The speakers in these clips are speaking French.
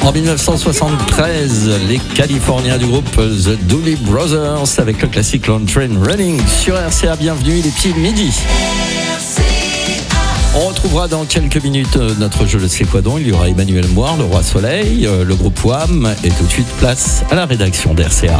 En 1973, les Californiens du groupe The Dooley Brothers avec le classique Long Train Running sur RCA. Bienvenue, il est pieds midi. On retrouvera dans quelques minutes notre jeu de C'est quoi donc. Il y aura Emmanuel Moire, le Roi Soleil, le groupe WAM et tout de suite place à la rédaction d'RCA.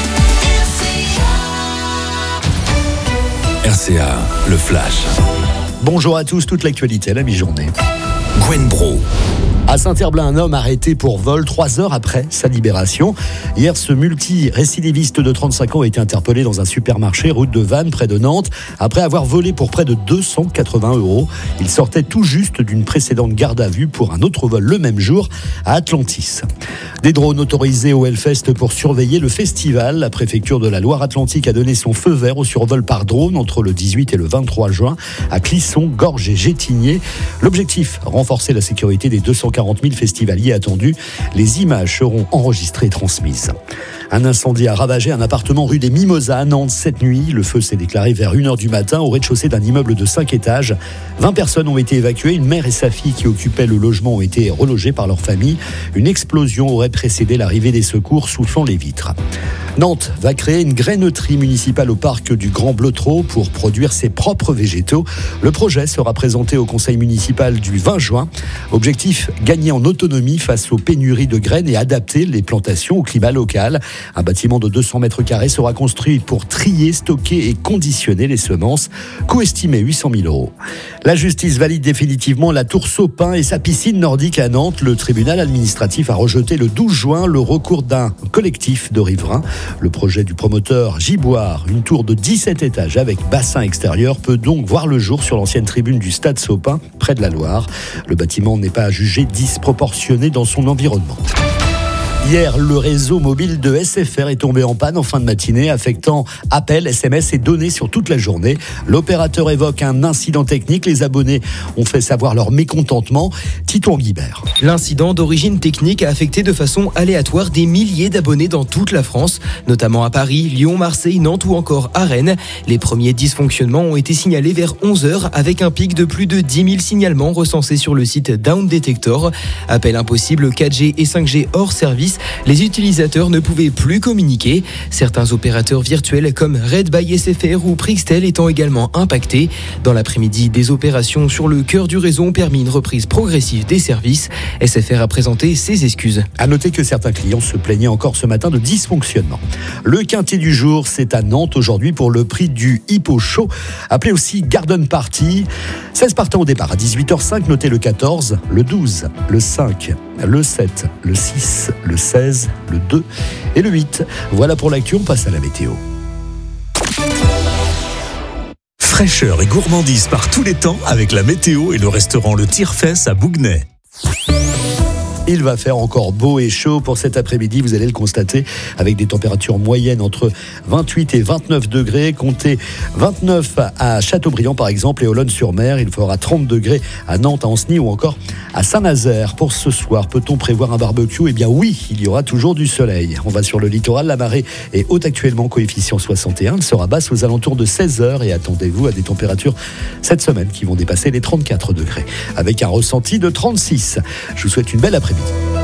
RCA, le Flash. Bonjour à tous, toute l'actualité à la mi-journée. Gwen Bro. À Saint-Herblain, un homme arrêté pour vol 3 heures après sa libération. Hier, ce multi-récidiviste de 35 ans a été interpellé dans un supermarché route de Vannes, près de Nantes, après avoir volé pour près de 280 €. Il sortait tout juste d'une précédente garde à vue pour un autre vol le même jour à Atlantis. Des drones autorisés au Hellfest pour surveiller le festival. La préfecture de la Loire-Atlantique a donné son feu vert au survol par drone entre le 18 et le 23 juin à Clisson, Gorges et Gétigné. L'objectif, renforcer la sécurité des 240 000 festivaliers attendus. Les images seront enregistrées et transmises. Un incendie a ravagé un appartement rue des Mimosas à Nantes cette nuit. Le feu s'est déclaré vers 1h du matin au rez-de-chaussée d'un immeuble de 5 étages. 20 personnes ont été évacuées. Une mère et sa fille qui occupaient le logement ont été relogées par leur famille. Une explosion aurait précédé l'arrivée des secours soufflant les vitres. Nantes va créer une grainneterie municipale au parc du Grand Blotreau pour produire ses propres végétaux. Le projet sera présenté au conseil municipal du 20 juin. Objectif, gagner en autonomie face aux pénuries de graines et adapter les plantations au climat local. Un bâtiment de 200 mètres carrés sera construit pour trier, stocker et conditionner les semences. Coût estimé 800 000 €. La justice valide définitivement la tour Sopin et sa piscine nordique à Nantes. Le tribunal administratif a rejeté le 12 juin le recours d'un collectif de riverains. Le projet du promoteur Giboire, une tour de 17 étages avec bassin extérieur, peut donc voir le jour sur l'ancienne tribune du stade Sopin, près de la Loire. Le bâtiment n'est pas jugé disproportionné dans son environnement. Hier, le réseau mobile de SFR est tombé en panne en fin de matinée, affectant appels, SMS et données sur toute la journée. L'opérateur évoque un incident technique. Les abonnés ont fait savoir leur mécontentement. Tito Guibert. L'incident d'origine technique a affecté de façon aléatoire des milliers d'abonnés dans toute la France, notamment à Paris, Lyon, Marseille, Nantes ou encore à Rennes. Les premiers dysfonctionnements ont été signalés vers 11h avec un pic de plus de 10 000 signalements recensés sur le site Down Detector. Appel impossible 4G et 5G hors service. Les utilisateurs ne pouvaient plus communiquer. Certains opérateurs virtuels comme Red by SFR ou Prixtel étant également impactés. Dans l'après-midi, des opérations sur le cœur du réseau ont permis une reprise progressive des services. SFR a présenté ses excuses. À noter que certains clients se plaignaient encore ce matin de dysfonctionnement. Le quintet du jour, c'est à Nantes aujourd'hui pour le prix du Hippo Show, appelé aussi Garden Party. 16 partants au départ à 18h05, notez le 14, le 12, le 5, le 7, le 6, le 16, le 2 et le 8. Voilà pour l'actu, on passe à la météo. Fraîcheur et gourmandise par tous les temps avec la météo et le restaurant Le Tire-Fesse à Bougnay. Il va faire encore beau et chaud pour cet après-midi, vous allez le constater, avec des températures moyennes entre 28 et 29 degrés. Comptez 29 à Châteaubriand par exemple et Olonne-sur-Mer. Il fera 30 degrés à Nantes, à Ancenis ou encore à Saint-Nazaire. Pour ce soir, peut-on prévoir un barbecue ? Eh bien oui, il y aura toujours du soleil. On va sur le littoral, la marée est haute actuellement, coefficient 61. Elle sera basse aux alentours de 16h et attendez-vous à des températures cette semaine qui vont dépasser les 34 degrés. Avec un ressenti de 36. Je vous souhaite une belle après-midi.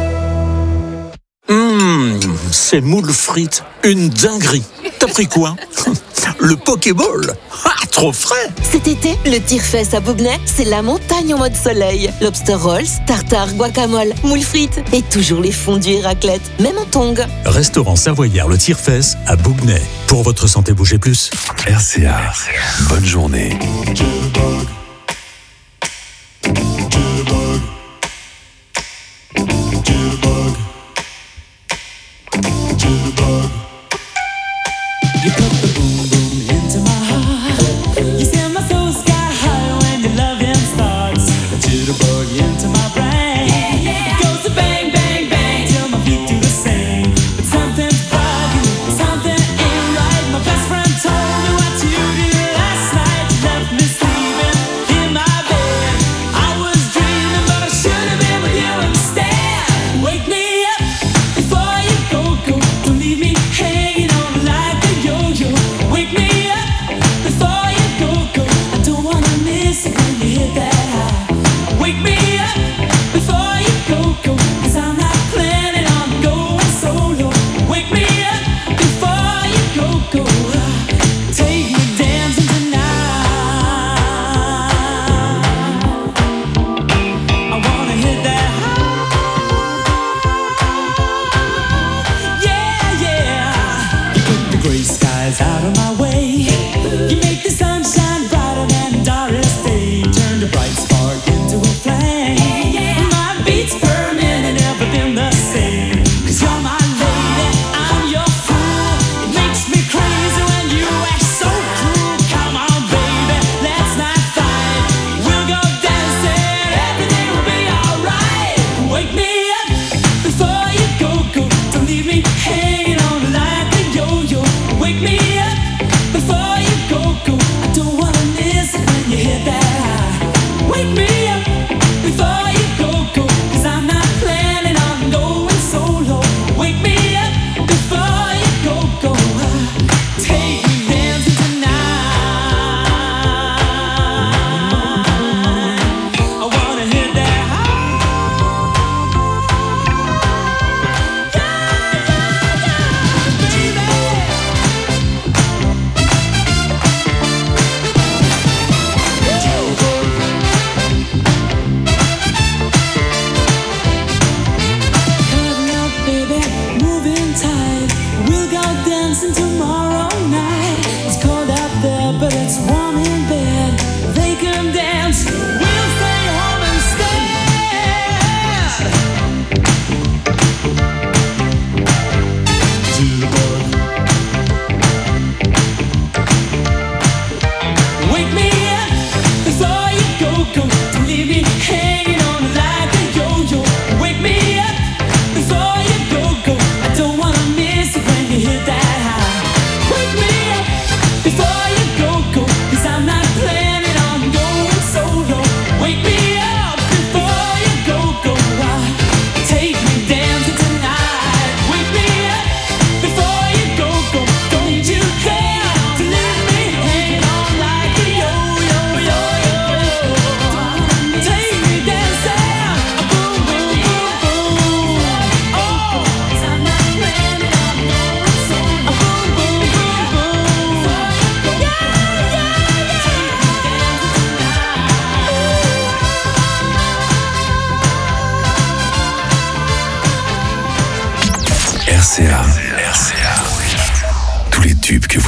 Ces moules frites, une dinguerie. T'as pris quoi ? Le Pokéball. Ah, trop frais. Cet été, le Tire-Fesse à Bougnay, c'est la montagne en mode soleil. Lobster rolls, tartare, guacamole, moules frites et toujours les fondus et raclettes, même en tongs. Restaurant savoyard Le Tire-Fesse à Bougnay. Pour votre santé, bougez plus. RCA, bonne journée. Something ain't right. My best friend told me what you did last night. You left me sleeping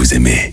vous aimez.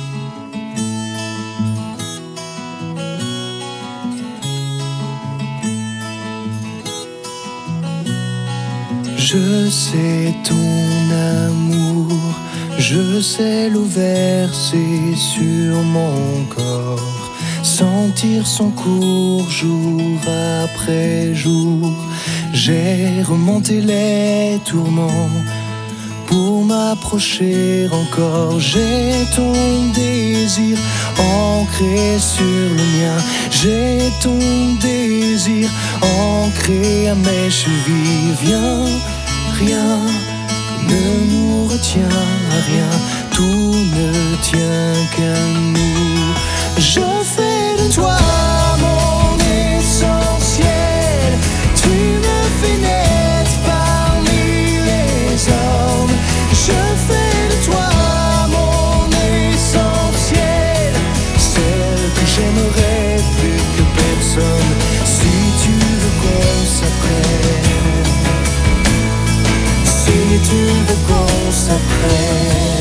Je sais ton amour, je sais l'eau versée sur mon corps, sentir son cours jour après jour. J'ai remonté les tourments pour m'approcher encore. J'ai ton désir ancré sur le mien. J'ai ton désir ancré à mes chevilles. Viens, rien ne nous retient à rien. Tout ne tient qu'à nous. Je fais de toi mon essentiel. Tu me fais naître parmi les hommes. Je fais de toi mon essentiel, celle que j'aimerais plus que personne. Si tu veux qu'on s'apprenne, si tu veux qu'on s'apprenne.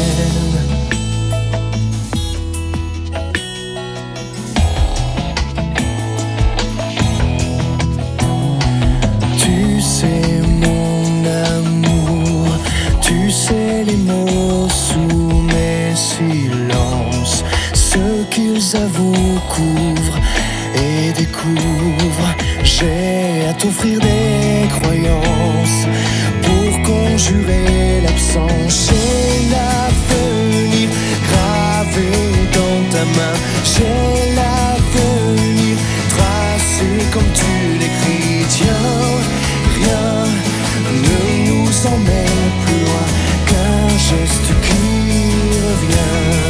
Tu sais mon amour, tu sais les mots sous mes silences, ce qu'ils avouent, couvrent et découvrent. J'ai à t'offrir des croyances pour conjurer l'absence. J'ai l'avenir gravé dans ta main. J'ai l'avenir tracé comme tu l'écris. Tiens, rien ne nous emmène plus loin qu'un geste qui revient.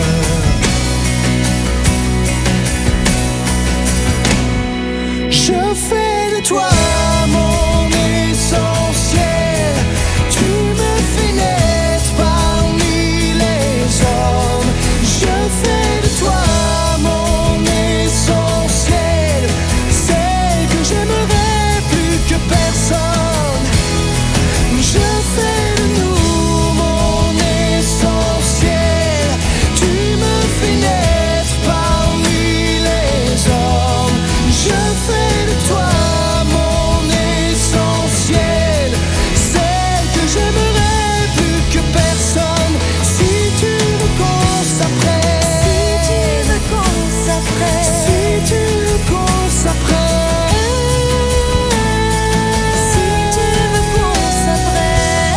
Je fais de toi mon essentiel. Tu me fais naître parmi les hommes. Je fais de toi mon essentiel, celle que j'aimerais plus que personne. Je fais de nous mon essentiel. Tu me fais naître parmi les hommes. Je fais de toi mon essentiel, celle que j'aimerais plus que personne. Si tu veux qu'on s'apprenne, si tu veux qu'on s'apprenne, si tu veux qu'on s'apprenne, si tu veux qu'on s'apprenne.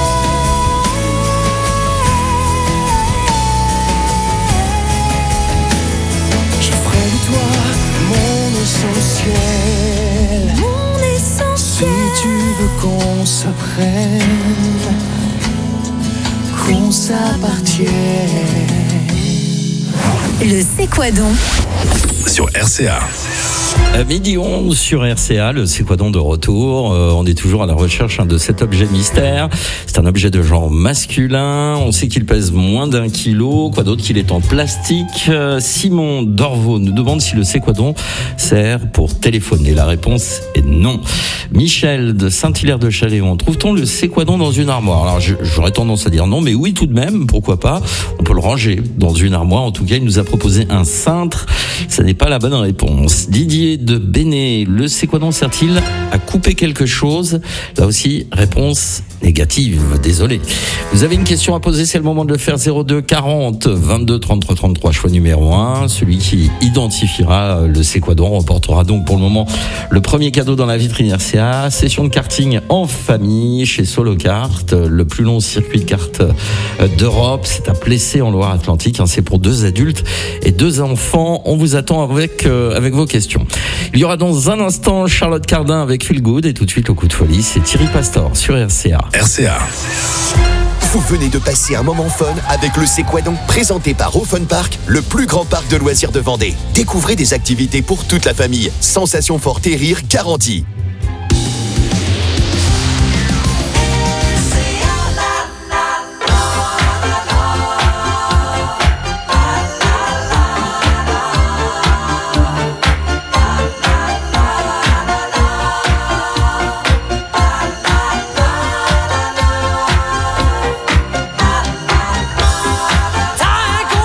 Je ferai de toi mon essentiel, mon essentiel. Si tu veux qu'on s'apprenne, qu'on s'appartienne. Le C'est quoi donc? Sur RCA. À 12h11 sur RCA, le C'est quoi donc de retour. On est toujours à la recherche de cet objet mystère. C'est un objet de genre masculin. On sait qu'il pèse moins d'1 kilo. Quoi d'autre qu'il est en plastique. Simon Dorvaux nous demande si le C'est quoi donc sert pour téléphoner. La réponse est non. Michel de Saint-Hilaire-de-Chaléon, trouve-t-on le C'est quoi donc dans une armoire? Alors j'aurais tendance à dire non, mais oui tout de même, pourquoi pas. On peut le ranger dans une armoire. En tout cas, il nous a proposé un cintre. Ça n'est pas la bonne réponse. Didier de Béné, le C'est quoi donc sert-il à couper quelque chose? Là aussi, réponse négative, désolé. Vous avez une question à poser, c'est le moment de le faire. 02 40 22 33 33, choix numéro 1. Celui qui identifiera le C'est quoi donc remportera donc pour le moment le premier cadeau dans la vitrine RCA. Session de karting en famille chez Solokart, le plus long circuit de kart d'Europe. C'est à Plessé en Loire-Atlantique. C'est pour 2 adultes et 2 enfants. On vous attend avec vos questions. Il y aura dans un instant Charlotte Cardin avec Feel Good et tout de suite au coup de folie, c'est Thierry Pastor sur RCA. RCA. Vous venez de passer un moment fun avec le C'est quoi donc, présenté par Au Fun Park, le plus grand parc de loisirs de Vendée. Découvrez des activités pour toute la famille. Sensations fortes et rires garantis. Time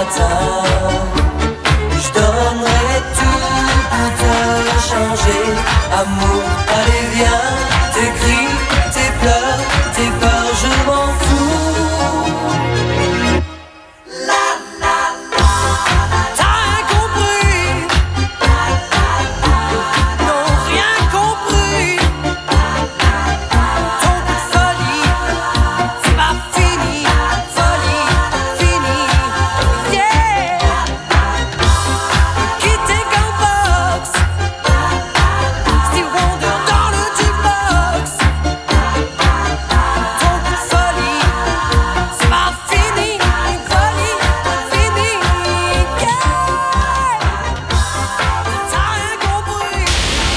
matin. Je donnerai tout pour te changer. Amour, allez viens, tes cris, tes pleurs, tes peurs, je m'en fous. T'as rien compris. Non, rien compris. Ton coup de folie, c'est pas fini. Folie, fini, yeah. Quitter Gunbox, Stevie Wonder dans le jukebox. Ton coup de folie, c'est pas fini. Folie, fini, yeah. T'as rien compris.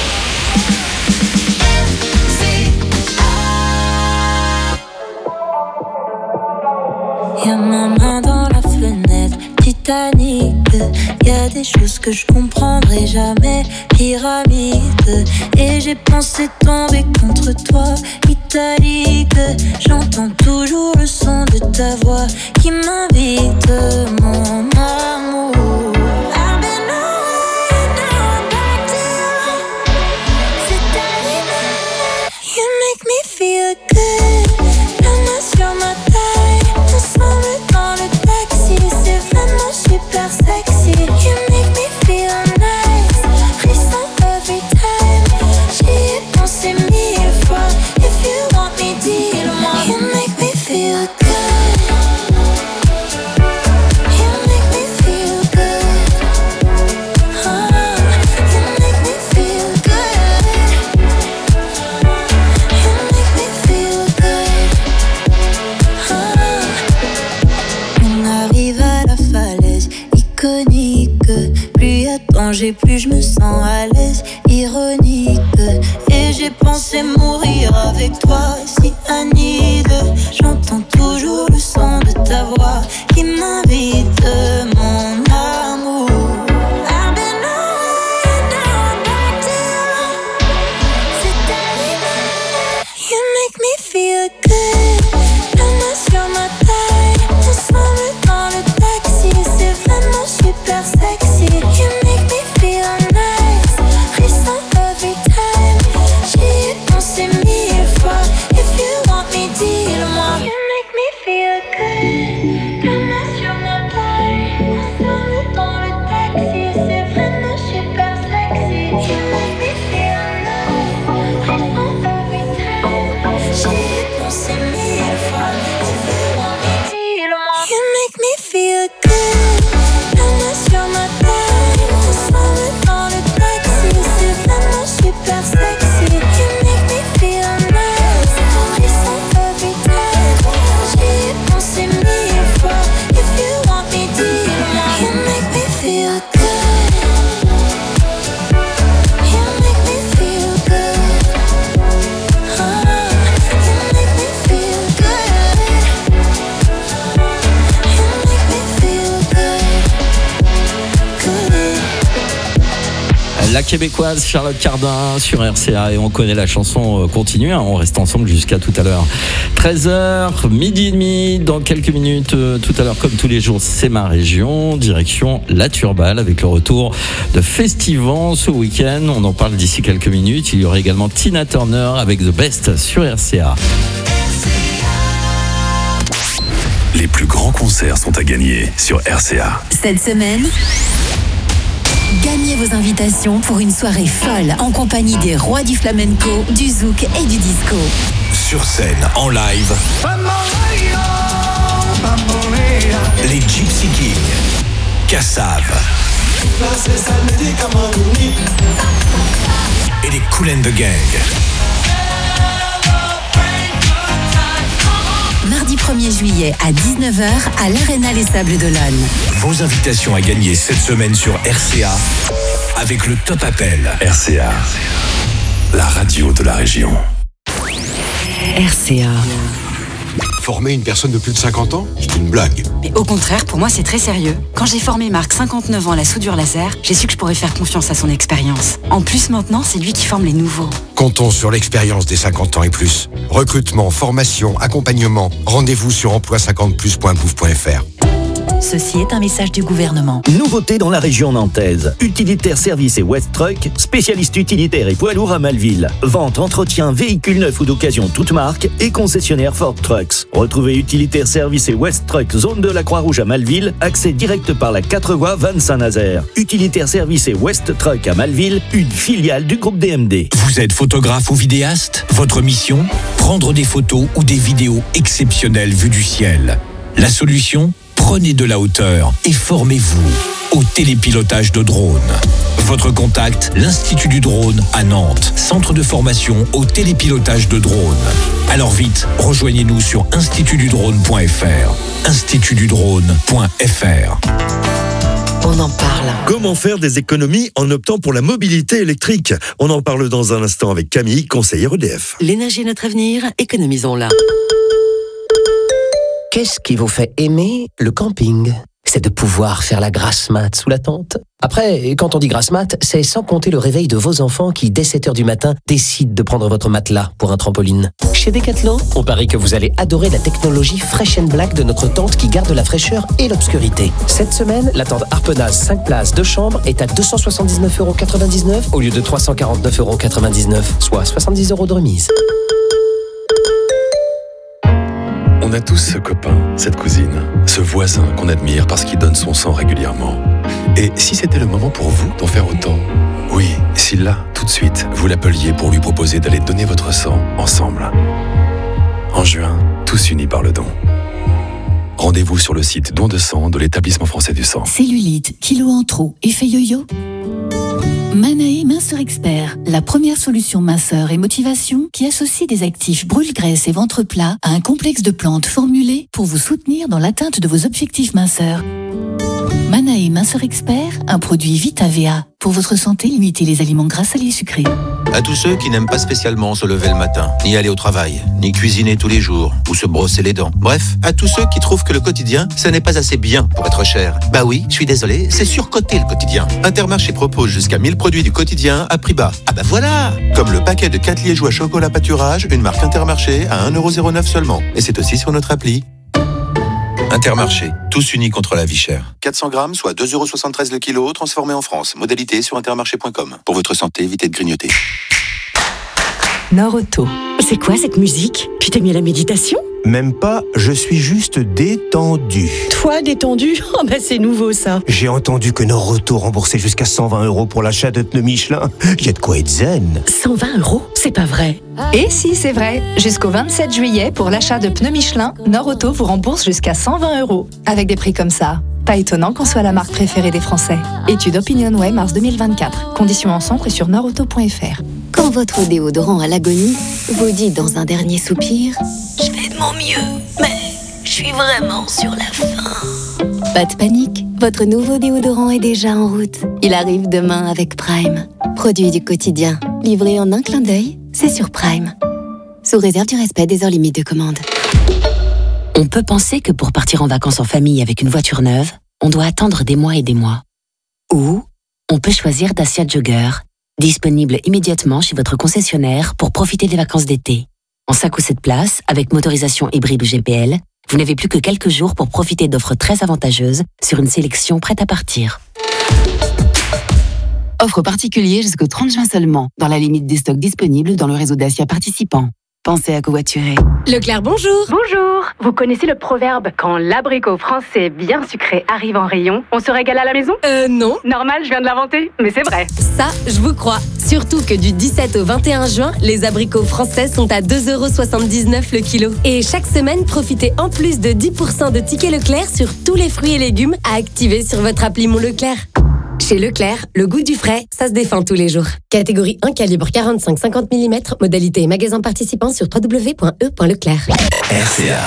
Y'a ma main dans la fenêtre, Titanic. Y'a des choses que je comprendrai jamais, pyramide. Et j'ai pensé tomber contre toi, italique. J'entends toujours le son de ta voix qui m'invite, mon amour. I've been away, now I'm back to you. C'est terminé. You make me feel good. La main sur ma taille, ensemble dans le taxi. C'est vraiment super sexy. You make me feel nice. Frisson every time. J'y ai pensé 1000 fois. If you want me, dis-le-moi. You make me feel good. You make me feel good. You make me feel good. You make me feel good. On arrive à la falaise iconique. Plus y a danger, plus je me sens à l'aise. Ironique. Et j'ai pensé mourir avec toi, si Anide. J'entends toujours le son de ta voix qui m'invite, mon amour. I've been away, now I'm back to you. C'est terminé. You make me feel good. La main sur ma taille, ensemble dans le taxi. C'est vraiment super sexy. You make me feel nice. Frisson every time. J'y ai pensé 1000 fois. If you want me, dis-le-moi. You make me feel good. La main sur ma taille, ensemble dans le taxi. C'est vraiment super sexy. You make me feel nice. Frisson every time. J'y ai pensé 1000 fois. If you want me, dis-le-moi. You make me feel good. La main sur ma taille, ensemble dans le taxi. C'est vraiment super sexy. You make me feel nice. Frisson every time. J'y ai pensé 1000 fois. If you want me, dis-le-moi. You make me feel good. You make me feel good. You make me feel good. You make me feel good. La québécoise Charlotte Cardin sur RCA, et on connaît la chanson continue, hein, on reste ensemble jusqu'à tout à l'heure 13h, midi et demi. Dans quelques minutes, tout à l'heure comme tous les jours, c'est ma région, direction la Turballe avec le retour de Festivant ce week-end. On en parle d'ici quelques minutes. Il y aura également Tina Turner avec The Best sur RCA. Les plus grands concerts sont à gagner sur RCA. Cette semaine, gagnez vos invitations pour une soirée folle en compagnie des rois du flamenco, du zouk et du disco. Sur scène, en live, les Gypsy Kings, Kassav et les Kool and the Gang. Mardi 1er juillet à 19h à l'Arena Les Sables d'Olonne. Vos invitations à gagner cette semaine sur RCA avec le Top Appel. RCA, la radio de la région. RCA. Former une personne de plus de 50 ans, c'est une blague. Mais au contraire, pour moi, c'est très sérieux. Quand j'ai formé Marc, 59 ans, à la soudure laser, j'ai su que je pourrais faire confiance à son expérience. En plus, maintenant, c'est lui qui forme les nouveaux. Comptons sur l'expérience des 50 ans et plus. Recrutement, formation, accompagnement. Rendez-vous sur emploi50plus.gouv.fr. Ceci est un message du gouvernement. Nouveauté dans la région nantaise. Utilitaire Service et West Truck, spécialiste utilitaire et poids lourd à Malville. Vente, entretien, véhicules neufs ou d'occasion toute marque et concessionnaire Ford Trucks. Retrouvez Utilitaire Service et West Truck, zone de la Croix-Rouge à Malville, accès direct par la 4 voies Vannes-Saint-Nazaire. Utilitaire Service et West Truck à Malville, une filiale du groupe DMD. Vous êtes photographe ou vidéaste ? Votre mission ? Prendre des photos ou des vidéos exceptionnelles vues du ciel. La solution ? Prenez de la hauteur et formez-vous au télépilotage de drone. Votre contact, l'Institut du drone à Nantes, centre de formation au télépilotage de drone. Alors vite, rejoignez-nous sur institutdudrone.fr. institutdudrone.fr. On en parle. Comment faire des économies en optant pour la mobilité électrique ? On en parle dans un instant avec Camille, conseillère EDF. L'énergie est notre avenir, économisons-la. Qu'est-ce qui vous fait aimer le camping ? C'est de pouvoir faire la grasse mat sous la tente. Après, quand on dit grasse mat, c'est sans compter le réveil de vos enfants qui, dès 7h du matin, décident de prendre votre matelas pour un trampoline. Chez Decathlon, on parie que vous allez adorer la technologie Fresh & Black de notre tente qui garde la fraîcheur et l'obscurité. Cette semaine, la tente Harpenaz 5 places, 2 chambres est à 279,99€ au lieu de 349,99€, soit 70€ de remise. On a tous ce copain, cette cousine, ce voisin qu'on admire parce qu'il donne son sang régulièrement. Et si c'était le moment pour vous d'en faire autant ? Oui, si là, tout de suite, vous l'appeliez pour lui proposer d'aller donner votre sang ensemble. En juin, tous unis par le don. Rendez-vous sur le site Don de sang de l'Établissement français du sang. Cellulite, kilo en trop, effet yo-yo. Manae Minceur Expert, la première solution minceur et motivation qui associe des actifs brûle-graisse et ventre plat à un complexe de plantes formulées pour vous soutenir dans l'atteinte de vos objectifs minceurs. Manae Minceur Expert, un produit VitaVA. Pour votre santé, limitez les aliments gras, salés et sucrés. À tous ceux qui n'aiment pas spécialement se lever le matin, ni aller au travail, ni cuisiner tous les jours, ou se brosser les dents. Bref, à tous ceux qui trouvent que le quotidien, ça n'est pas assez bien pour être cher. Bah oui, je suis désolé, c'est surcoté le quotidien. Intermarché propose jusqu'à 1000 produits du quotidien à prix bas. Ah bah voilà ! Comme le paquet de 4 liégeois chocolat pâturage, une marque Intermarché à 1,09€ seulement. Et c'est aussi sur notre appli. Intermarché, tous unis contre la vie chère. 400 grammes, soit 2,73€ le kilo, transformé en France. Modalité sur intermarché.com. Pour votre santé, évitez de grignoter. Nord-Auto. C'est quoi cette musique ? Tu t'es mis à la méditation ? Même pas, je suis juste détendu. Toi, détendu ? Oh bah c'est nouveau ça. J'ai entendu que Nord-Auto remboursait jusqu'à 120€ pour l'achat de pneus Michelin. Il y a de quoi être zen. 120€? C'est pas vrai. Et si, c'est vrai. Jusqu'au 27 juillet, pour l'achat de pneus Michelin, Nord-Auto vous rembourse jusqu'à 120€. Avec des prix comme ça, pas étonnant qu'on soit la marque préférée des Français. Étude OpinionWay, mars 2024. Conditions en centre et sur nordauto.fr. Quand votre déodorant à l'agonie vous dit dans un dernier soupir « Je fais de mon mieux, mais je suis vraiment sur la fin ». Pas de panique, votre nouveau déodorant est déjà en route. Il arrive demain avec Prime. Produit du quotidien, livré en un clin d'œil, c'est sur Prime. Sous réserve du respect des heures limites de commande. On peut penser que pour partir en vacances en famille avec une voiture neuve, on doit attendre des mois et des mois. Ou on peut choisir Dacia Jogger, disponible immédiatement chez votre concessionnaire pour profiter des vacances d'été. En 5 ou 7 places, avec motorisation hybride ou GPL, vous n'avez plus que quelques jours pour profiter d'offres très avantageuses sur une sélection prête à partir. Offre particulière jusqu'au 30 juin seulement, dans la limite des stocks disponibles dans le réseau Dacia participant. Pensez à covoiturer. Leclerc, bonjour. Bonjour. Vous connaissez le proverbe « Quand l'abricot français bien sucré arrive en rayon, on se régale à la maison » Non. Normal, je viens de l'inventer, mais c'est vrai. Ça, je vous crois. Surtout que du 17 au 21 juin, les abricots français sont à 2,79€ le kilo. Et chaque semaine, profitez en plus de 10% de tickets Leclerc sur tous les fruits et légumes à activer sur votre appli Mon Leclerc. Chez Leclerc, le goût du frais, ça se défend tous les jours. Catégorie 1, calibre 45-50 mm, modalité magasin participant sur www.e.leclerc. RCA.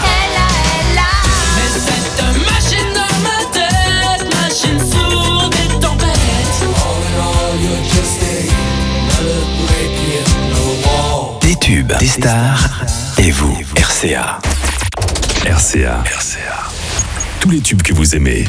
Des tubes, des stars, et vous, RCA. RCA. Tous les tubes que vous aimez.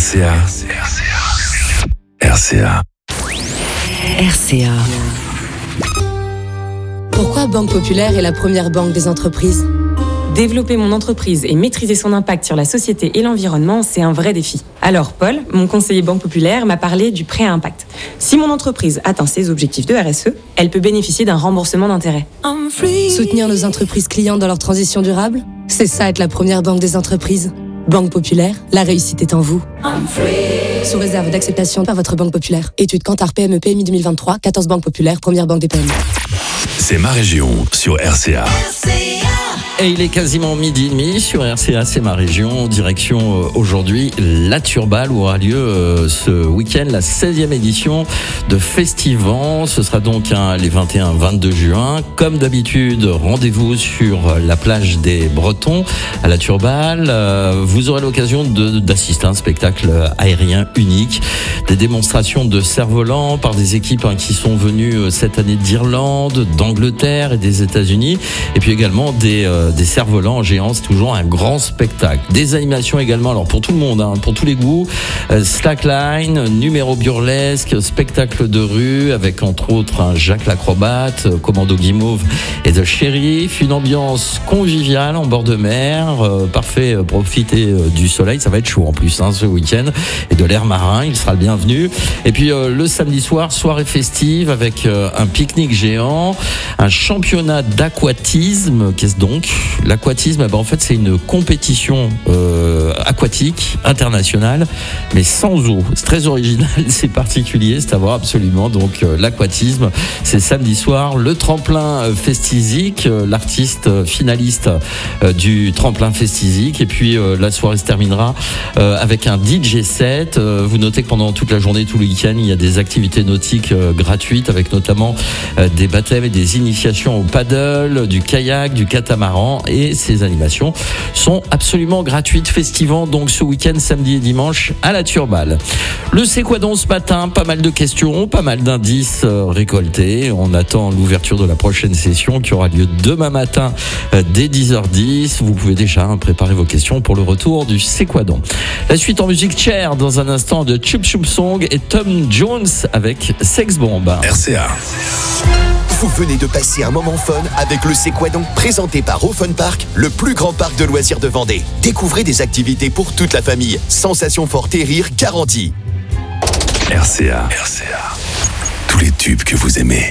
RCA. RCA. RCA. Pourquoi Banque Populaire est la première banque des entreprises ? Développer mon entreprise et maîtriser son impact sur la société et l'environnement, c'est un vrai défi. Alors Paul, mon conseiller Banque Populaire, m'a parlé du prêt à impact. Si mon entreprise atteint ses objectifs de RSE, elle peut bénéficier d'un remboursement d'intérêts. Soutenir nos entreprises clientes dans leur transition durable ? C'est ça être la première banque des entreprises. Banque Populaire, la réussite est en vous. Sous réserve d'acceptation par votre Banque Populaire. Étude Kantar PME PMI 2023, 14 banques populaires, première banque des PME. C'est ma région sur RCA. Et il est quasiment 12h30 sur RCA, c'est ma région. Direction aujourd'hui la Turballe où aura lieu ce week-end la 16e édition de Festivant. Ce sera donc les 21-22 juin. Comme d'habitude, rendez-vous sur la plage des Bretons à la Turballe. Vous aurez l'occasion d'assister à un spectacle aérien unique. Des démonstrations de cerfs-volants par des équipes qui sont venues cette année d'Irlande, d'Angleterre et des États-Unis. Et puis également des cerfs-volants géants, c'est toujours un grand spectacle. Des animations également, alors pour tout le monde, pour tous les goûts. Slackline, numéro burlesque, spectacle de rue avec entre autres un Jacques l'acrobate, Commando Guimauve et The Sheriff. Une ambiance conviviale en bord de mer, parfait, profiter du soleil, ça va être chaud en plus ce week-end, et de l'air marin, il sera le bienvenu. Et puis le samedi soir, soirée festive avec un pique-nique géant, un championnat d'aquatisme. Qu'est-ce donc ? L'aquatisme, en fait, c'est une compétition aquatique internationale, mais sans eau. C'est très original, c'est particulier, c'est à voir absolument. Donc l'aquatisme, c'est samedi soir. Le tremplin Festizik, l'artiste finaliste du tremplin Festizik. Et puis la soirée se terminera avec un DJ set. Vous notez que pendant toute la journée, tout le week-end, il y a des activités nautiques gratuites, avec notamment des baptêmes et des initiations au paddle, du kayak, du catamaran. Et ces animations sont absolument gratuites. Festivant donc ce week-end, samedi et dimanche à la Turballe. Le C'est quoi donc ce matin ? Pas mal de questions, pas mal d'indices récoltés. On attend l'ouverture de la prochaine session qui aura lieu demain matin dès 10h10. Vous pouvez déjà préparer vos questions pour le retour du C'est quoi donc. La suite en musique Cher dans un instant de Chup Chup Song et Tom Jones avec Sex Bomb. RCA. Vous venez de passer un moment fun avec le C'est quoi donc présenté par Au Fun Park, le plus grand parc de loisirs de Vendée. Découvrez des activités pour toute la famille. Sensations fortes et rires garantis. RCA. Tous les tubes que vous aimez.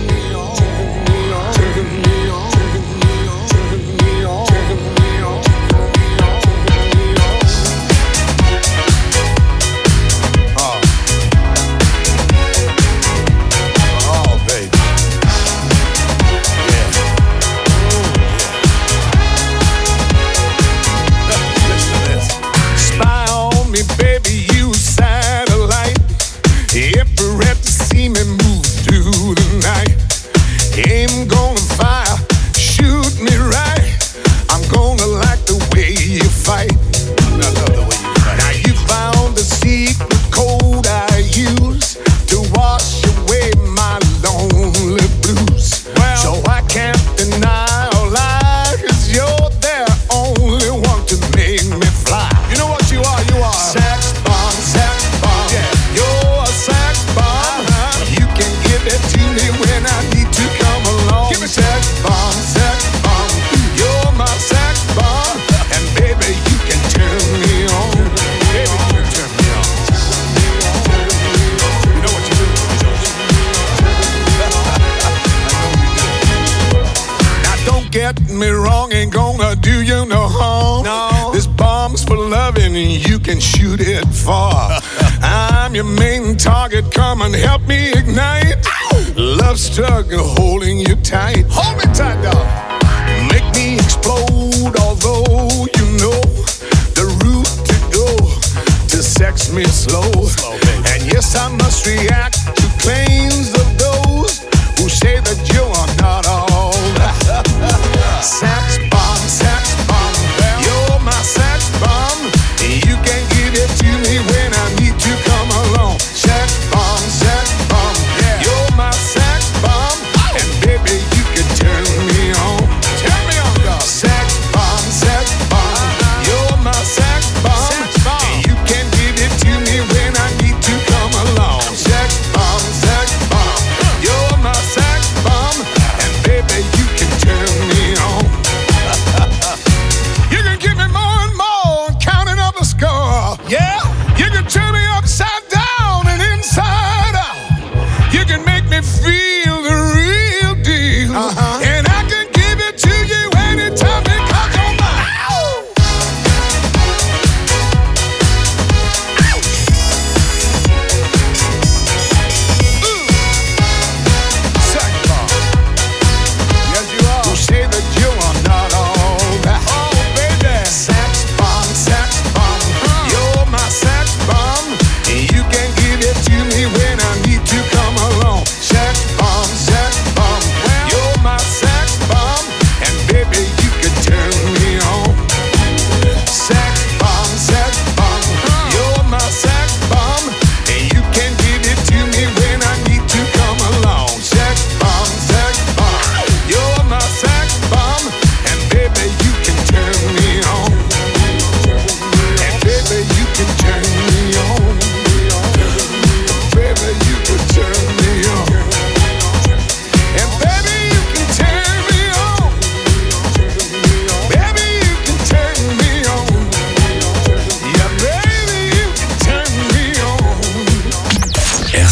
Shoot it far. I'm your main target. Come and help me ignite. Love struggle holding you tight. Hold me tight, dog. Make me explode. Although you know the route to go to sex me slow. And yes, I must react to claims of those who say that you are not all. Sex bomb, sex bomb. You're my sex bomb. You can give it to me when I need to come along. Sex bomb, yeah. You're my sex bomb, and baby you can turn me on. Turn me on, dog. Sex bomb, you're my sex bomb, and you can give it to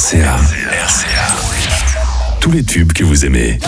RCA. Tous les tubes que vous aimez.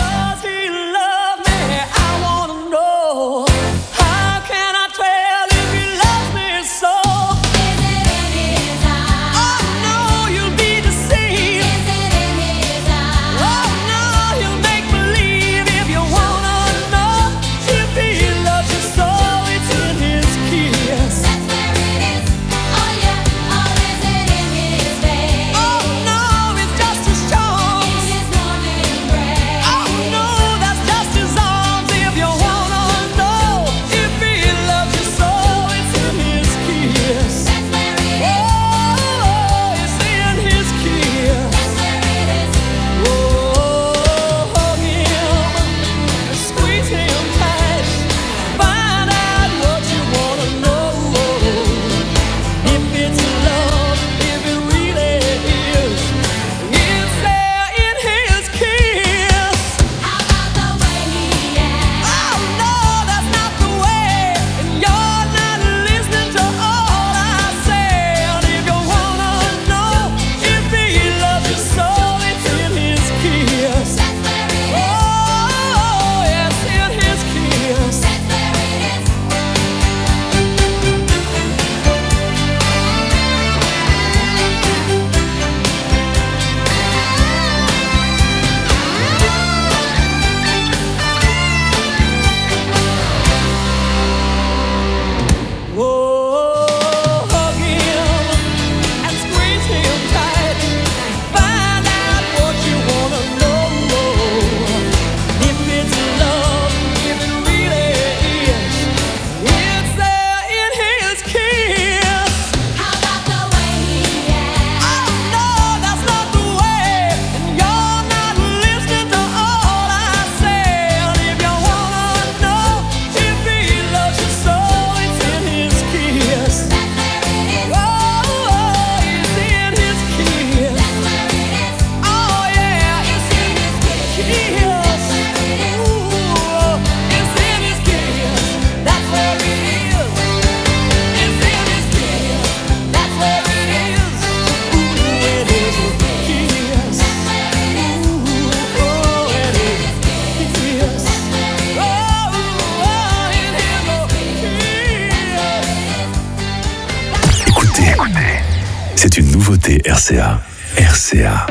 C'est une nouveauté RCA. RCA.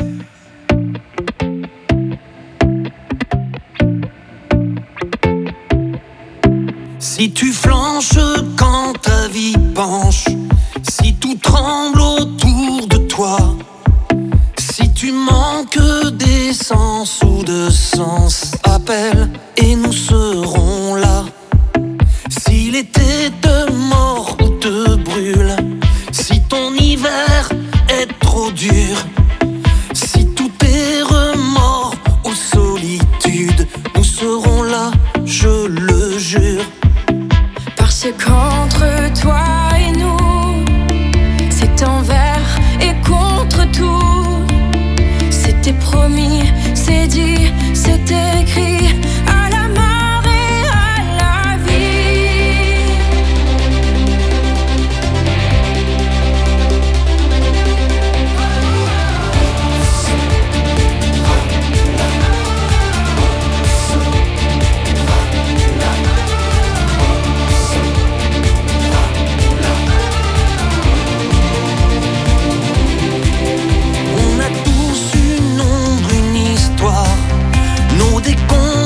Si tu flanches quand ta vie penche, si tout tremble autour de toi, si tu manques d'essence ou de sens, appelle et nous serons là. Si l'été te mord ou te brûle, si ton hiver est trop dur, si tout est remords ou solitude, nous serons là, je le jure. Parce qu'entre toi et nous, c'est envers et contre tout. C'était promis, c'est dit, c'est écrit à la mort et à la vie. On a tous une ombre, une histoire, nos décombres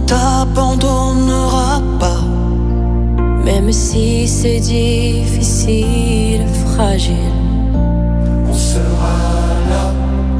t'abandonnera pas. Même si c'est difficile, fragile, On sera là.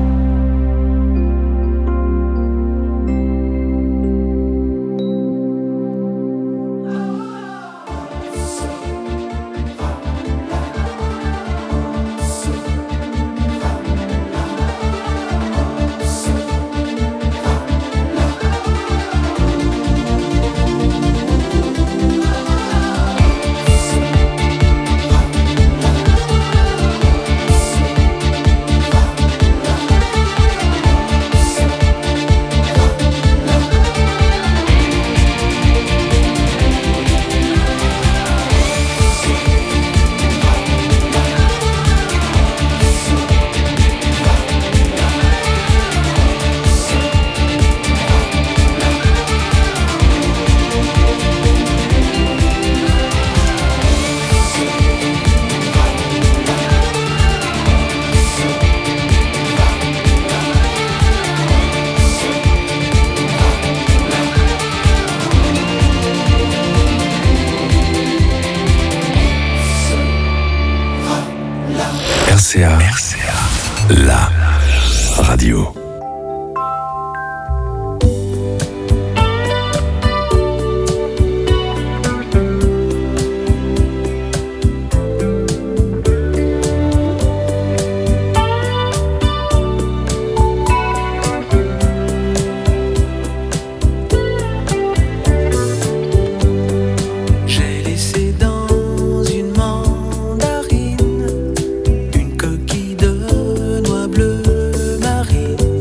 RCA, la radio. J'ai laissé dans une mandarine une coquille de noix bleues marine.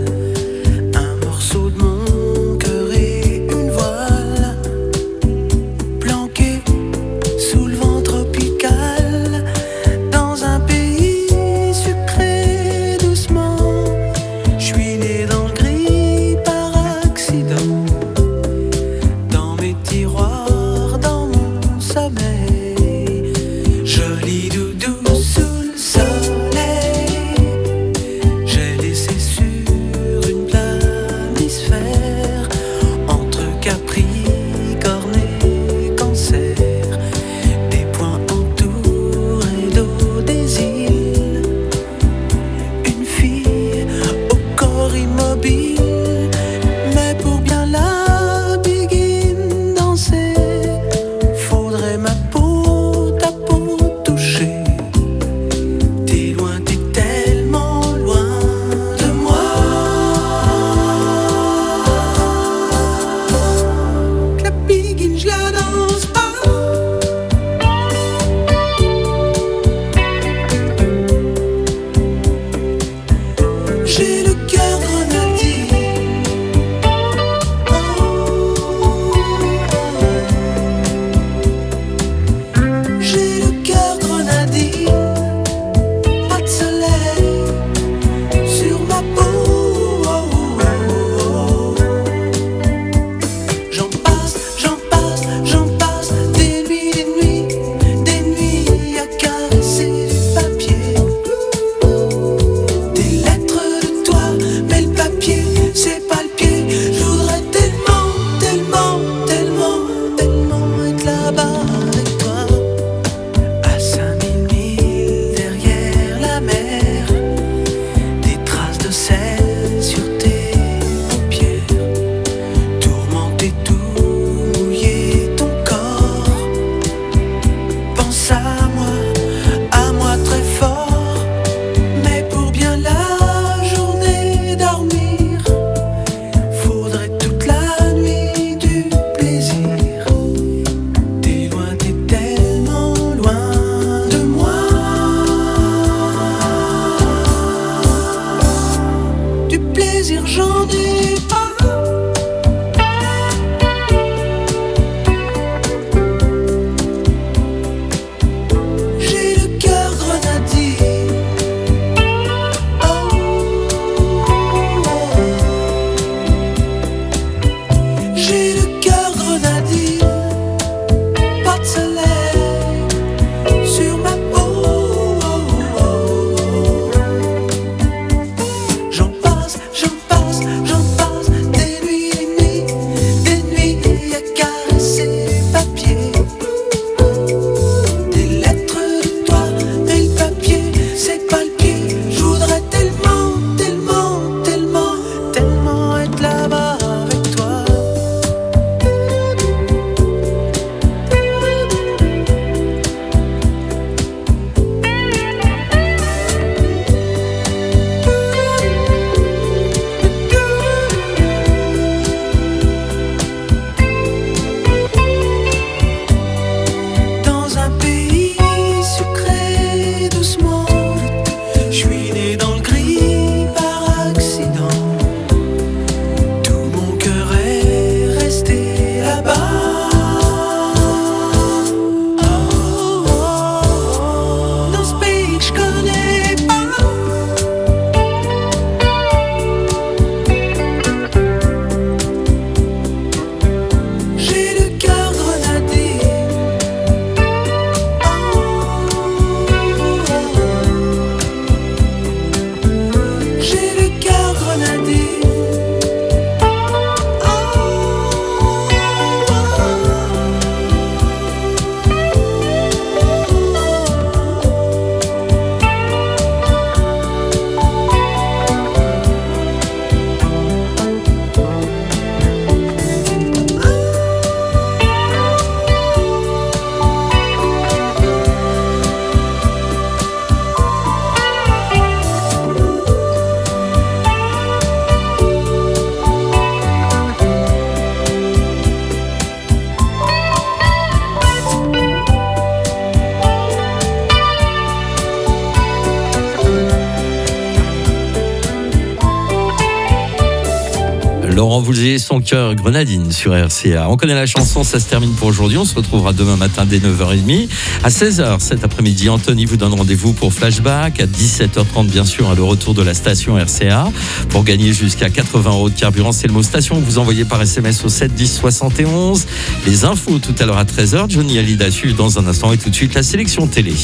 Laurent Voulzier, son cœur grenadine sur RCA. On connaît la chanson, ça se termine pour aujourd'hui. On se retrouvera demain matin dès 9h30. À 16h cet après-midi, Anthony vous donne rendez-vous pour Flashback. À 17h30, bien sûr, à le retour de la station RCA. Pour gagner jusqu'à 80 € de carburant, c'est le mot station que vous envoyez par SMS au 7 10 71. Les infos tout à l'heure à 13h. Johnny Hallyday à suivre dans un instant et tout de suite la sélection télé.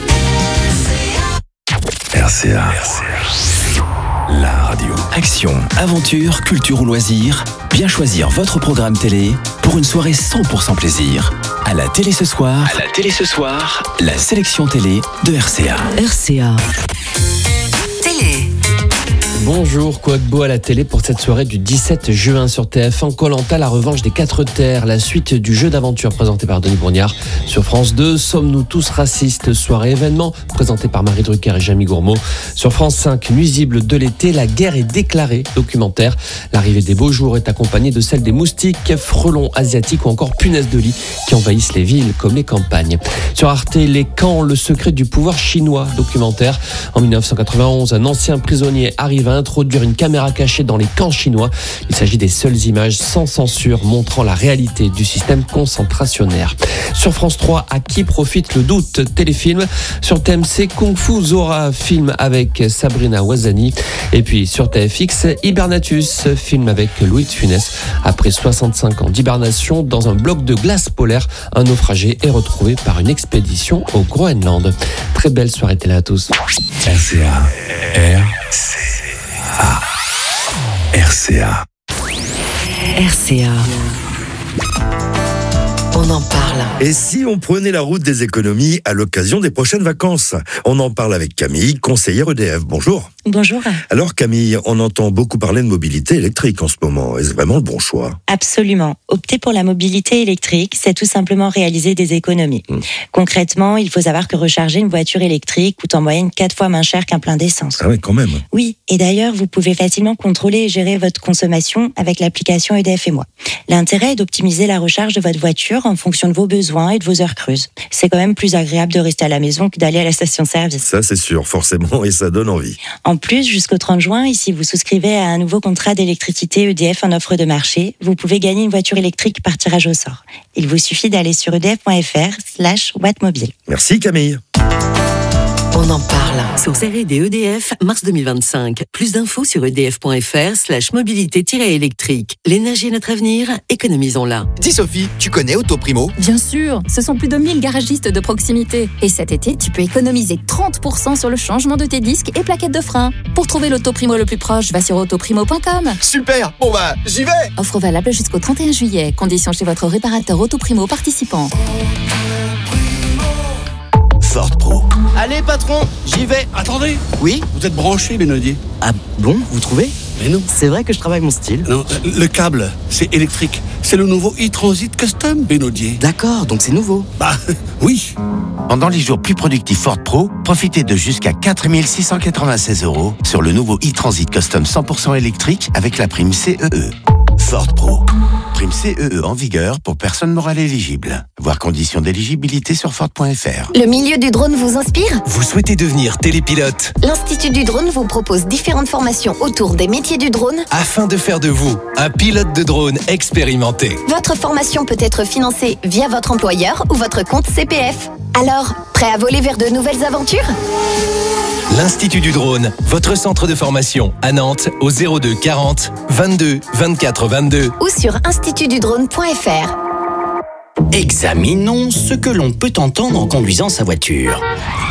RCA. La radio. Action, aventure, culture ou loisirs. Bien choisir votre programme télé pour une soirée 100% plaisir. À la télé ce soir, la sélection télé de RCA. RCA. Télé. Bonjour, quoi de beau à la télé pour cette soirée du 17 juin sur TF1, Koh-Lanta, la revanche des 4 terres, la suite du jeu d'aventure présenté par Denis Brogniart. Sur France 2, Sommes-nous tous racistes, soirée événement présenté par Marie Drucker et Jamie Gourmaud. Sur France 5, Nuisible de l'été, la guerre est déclarée, documentaire. L'arrivée des beaux jours est accompagnée de celle des moustiques, frelons asiatiques ou encore punaises de lit qui envahissent les villes comme les campagnes. Sur Arte, Les camps, le secret du pouvoir chinois, documentaire. En 1991, un ancien prisonnier arrive à introduire une caméra cachée dans les camps chinois. Il s'agit des seules images sans censure montrant la réalité du système concentrationnaire. Sur France 3, à qui profite le doute, téléfilm. Sur TMC, Kung Fu Zora, film avec Sabrina Ouazani. Et puis sur TFX, Hibernatus, film avec Louis de Funès. Après 65 ans d'hibernation dans un bloc de glace polaire, un naufragé est retrouvé par une expédition au Groenland. Très belle soirée télé à tous. RCA. RCA. RCA. On en parle. Et si on prenait la route des économies à l'occasion des prochaines vacances? On en parle avec Camille, conseillère EDF. Bonjour. Bonjour. Alors Camille, on entend beaucoup parler de mobilité électrique en ce moment. Est-ce vraiment le bon choix? Absolument. Opter pour la mobilité électrique, c'est tout simplement réaliser des économies. Concrètement, il faut savoir que recharger une voiture électrique coûte en moyenne 4 fois moins cher qu'un plein d'essence. Ah oui, quand même. Oui, et d'ailleurs, vous pouvez facilement contrôler et gérer votre consommation avec l'application EDF et moi. L'intérêt est d'optimiser la recharge de votre voiture en fonction de vos besoins et de vos heures creuses. C'est quand même plus agréable de rester à la maison que d'aller à la station-service. Ça, c'est sûr, forcément, et ça donne envie. En plus, jusqu'au 30 juin, ici vous souscrivez à un nouveau contrat d'électricité EDF en offre de marché, vous pouvez gagner une voiture électrique par tirage au sort. Il vous suffit d'aller sur edf.fr/wattmobile. Merci Camille. On en parle. Sur série des EDF, mars 2025. Plus d'infos sur edf.fr/mobilité-électrique. L'énergie est notre avenir, économisons-la. Dis Sophie, tu connais Autoprimo? Bien sûr, ce sont plus de 1000 garagistes de proximité. Et cet été, tu peux économiser 30% sur le changement de tes disques et plaquettes de frein. Pour trouver l'Autoprimo le plus proche, va sur autoprimo.com. Super, bon bah, j'y vais. Offre valable jusqu'au 31 juillet. Conditions chez votre réparateur Autoprimo participant. Ford Pro. Allez patron, j'y vais. Attendez. Oui? Vous êtes branché, Benodier? Ah bon, vous trouvez? Mais non. C'est vrai que je travaille mon style. Non, le câble, c'est électrique. C'est le nouveau e-Transit Custom, Benodier. D'accord, donc c'est nouveau. Bah, oui. Pendant les jours plus productifs Ford Pro, profitez de jusqu'à 4 696 € sur le nouveau e-Transit Custom 100% électrique avec la prime CEE. Ford Pro. Prime CEE en vigueur pour personnes morales éligibles. Voir conditions d'éligibilité sur Ford.fr. Le milieu du drone vous inspire? Vous souhaitez devenir télépilote? L'Institut du drone vous propose différentes formations autour des métiers du drone Afin de faire de vous un pilote de drone expérimenté. Votre formation peut être financée via votre employeur ou votre compte CPF. Alors, prêt à voler vers de nouvelles aventures? L'Institut du drone, votre centre de formation à Nantes au 02 40 22 24 22 ou sur institutdudrone.fr. Examinons ce que l'on peut entendre en conduisant sa voiture.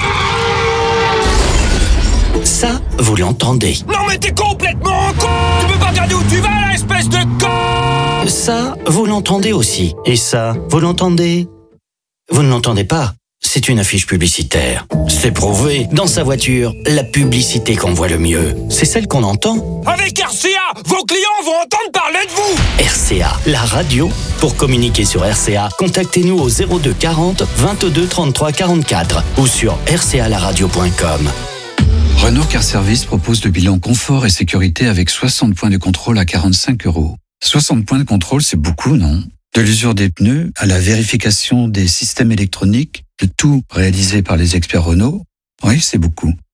Ça, vous l'entendez. Non mais t'es complètement con! Tu peux pas regarder où tu vas là, espèce de con! Ça, vous l'entendez aussi. Et ça, vous l'entendez? Vous ne l'entendez pas? C'est une affiche publicitaire. C'est prouvé. Dans sa voiture, la publicité qu'on voit le mieux, c'est celle qu'on entend. Avec RCA, vos clients vont entendre parler de vous! RCA, la radio. Pour communiquer sur RCA, contactez-nous au 02 40 22 33 44 ou sur rcalaradio.com. Renault Car Service propose le bilan confort et sécurité avec 60 points de contrôle à 45 €. 60 points de contrôle, c'est beaucoup, non? De l'usure des pneus à la vérification des systèmes électroniques, le tout réalisé par les experts Renault, oui, c'est beaucoup.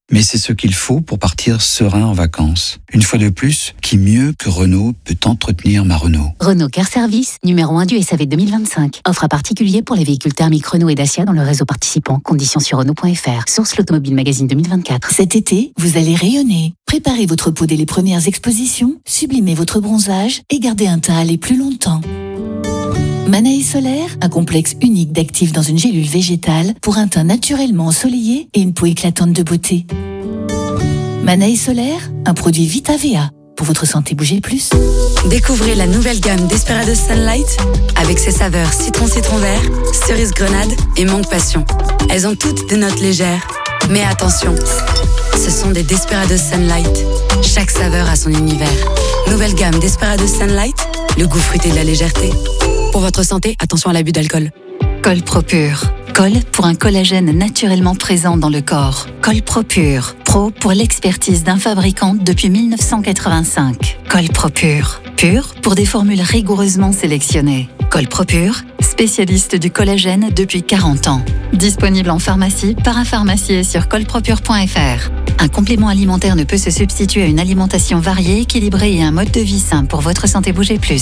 Mais c'est ce qu'il faut pour partir serein en vacances. Une fois de plus, qui mieux que Renault peut entretenir ma Renault? Renault Car Service, numéro 1 du SAV 2025. Offre à particulier pour les véhicules thermiques Renault et Dacia dans le réseau participant. Conditions sur Renault.fr. Source l'Automobile Magazine 2024. Cet été, vous allez rayonner. Préparez votre peau dès les premières expositions, sublimez votre bronzage et gardez un teint à aller plus longtemps. Manae Solaire, un complexe unique d'actifs dans une gélule végétale pour un teint naturellement ensoleillé et une peau éclatante de beauté. Manae Solaire, un produit Vitavea. Pour votre santé, bougez plus. Découvrez la nouvelle gamme Desperados Sunlight avec ses saveurs citron vert, cerise grenade et mangue passion. Elles ont toutes des notes légères. Mais attention, ce sont des Desperados Sunlight. Chaque saveur a son univers. Nouvelle gamme Desperados Sunlight, le goût fruité de la légèreté. Pour votre santé, attention à l'abus d'alcool. Colpropure. Col pour un collagène naturellement présent dans le corps. Colpropure. Pro pour l'expertise d'un fabricant depuis 1985. Colpropure. Pur pour des formules rigoureusement sélectionnées. Colpropure, spécialiste du collagène depuis 40 ans. Disponible en pharmacie, parapharmacie et sur colpropure.fr. Un complément alimentaire ne peut se substituer à une alimentation variée, équilibrée et un mode de vie sain pour votre santé. Bougez plus.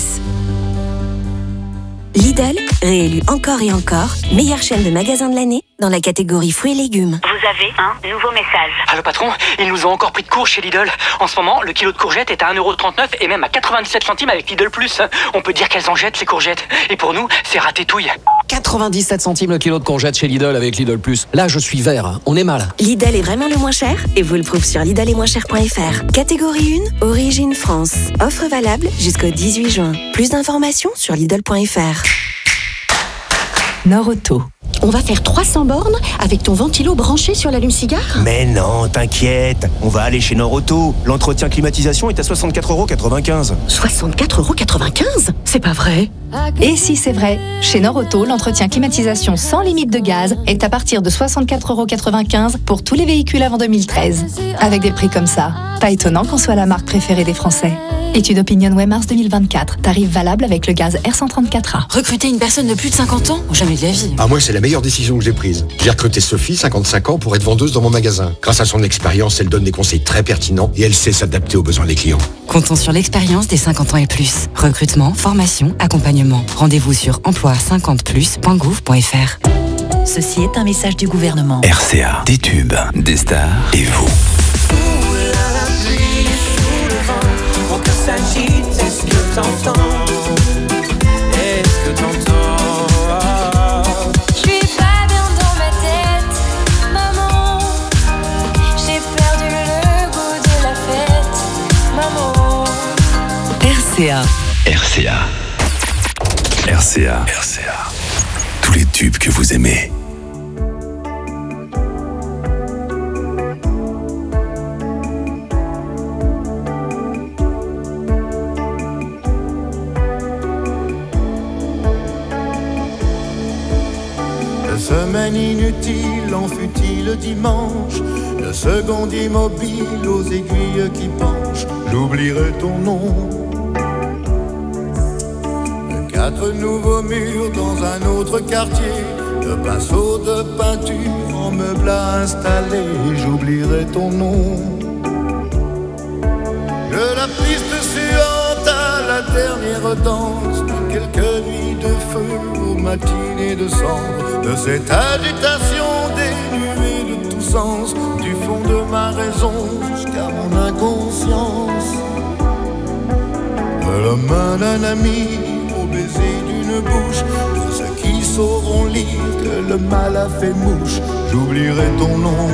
Lidl, réélu encore et encore, meilleure chaîne de magasins de l'année dans la catégorie fruits et légumes. Vous avez un nouveau message. Allô patron, ils nous ont encore pris de court chez Lidl. En ce moment, le kilo de courgettes est à 1,39€ et même à 97 centimes avec Lidl Plus. On peut dire qu'elles en jettent ces courgettes. Et pour nous, c'est ratatouille. 97 centimes le kilo de courgettes chez Lidl avec Lidl Plus. Là, je suis vert, hein. On est mal. Lidl est vraiment le moins cher et vous le prouve sur lidl-et-moins-cher.fr. Catégorie 1, origine France. Offre valable jusqu'au 18 juin. Plus d'informations sur lidl.fr. Nord-Auto. On va faire 300 bornes avec ton ventilo branché sur l'allume-cigare ? Mais non, t'inquiète, on va aller chez Nord-Auto. L'entretien climatisation est à 64,95 €. 64,95 €? C'est pas vrai. Et si c'est vrai, chez Nord-Auto, l'entretien climatisation sans limite de gaz est à partir de 64,95 € pour tous les véhicules avant 2013. Avec des prix comme ça, pas étonnant qu'on soit la marque préférée des Français. Étude Opinionway mars 2024. Tarif valable avec le gaz R134A. Recruter une personne de plus de 50 ans ? Jamais de la vie. Ah, moi, c'est la meilleure décision que j'ai prise. J'ai recruté Sophie, 55 ans, pour être vendeuse dans mon magasin. Grâce à son expérience, elle donne des conseils très pertinents et elle sait s'adapter aux besoins des clients. Comptons sur l'expérience des 50 ans et plus. Recrutement, formation, accompagnement. Rendez-vous sur emploi50plus.gouv.fr. Ceci est un message du gouvernement. RCA, des tubes, des stars et vous. Est-ce que t'entends? Est-ce que t'entends? Je suis pas bien dans ma tête, maman. J'ai perdu le goût de la fête, maman. RCA. RCA. RCA. RCA. Tous les tubes que vous aimez. Semaine inutile, en fut-il dimanche, de seconde immobile aux aiguilles qui penchent, j'oublierai ton nom. De 4 nouveaux murs dans un autre quartier, de pinceaux de peinture en meubles à installer, j'oublierai ton nom. De la piste suante à la dernière danse, de quelques nuits de feu aux matinées de cendre, de cette agitation dénuée de tout sens, du fond de ma raison jusqu'à mon inconscience. De la main d'un ami au baiser d'une bouche, pour ceux qui sauront lire que le mal a fait mouche, j'oublierai ton nom.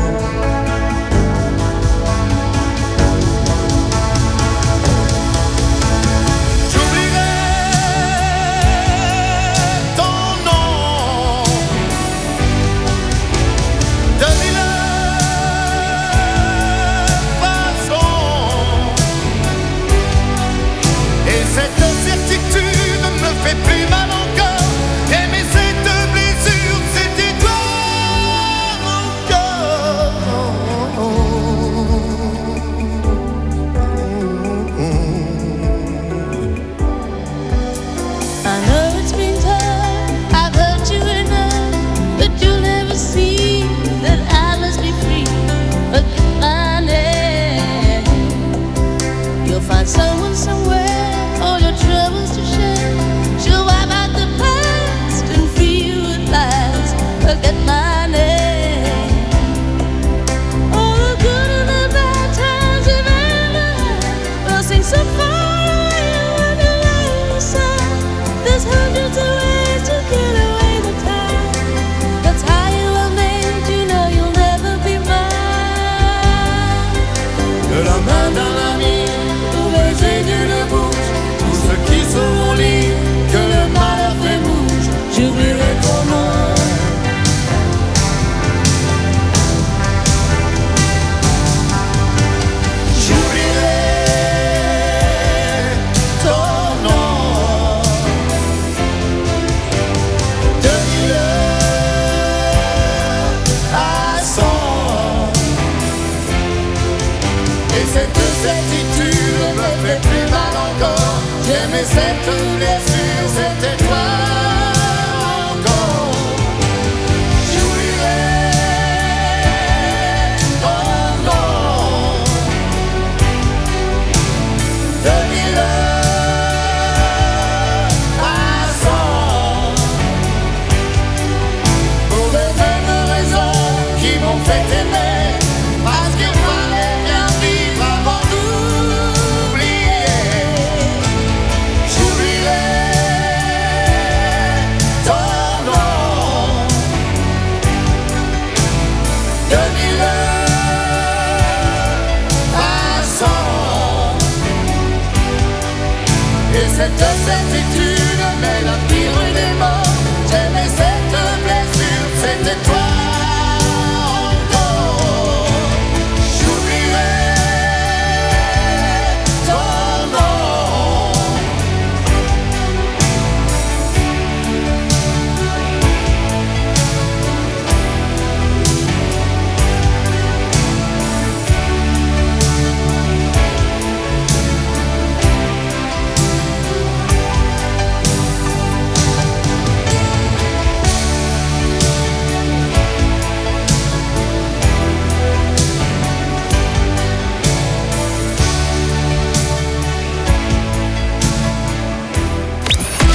certitude, mais la